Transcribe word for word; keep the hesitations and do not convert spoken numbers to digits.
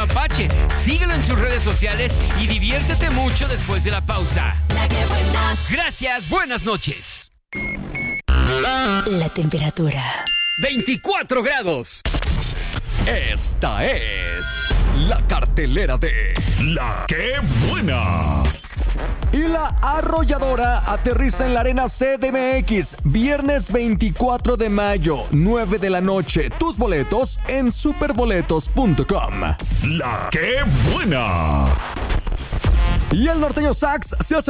Mapache. Síguelo en sus redes sociales y diviértete mucho después de la pausa. La que buena. Gracias, buenas noches. La temperatura. veinticuatro grados. Esta es la cartelera de La Que Buena. Y la arrolladora aterriza en la Arena C D M X, viernes veinticuatro de mayo, nueve de la noche. Tus boletos en superboletos punto com. La Que Buena. Y el norteño Sax se hace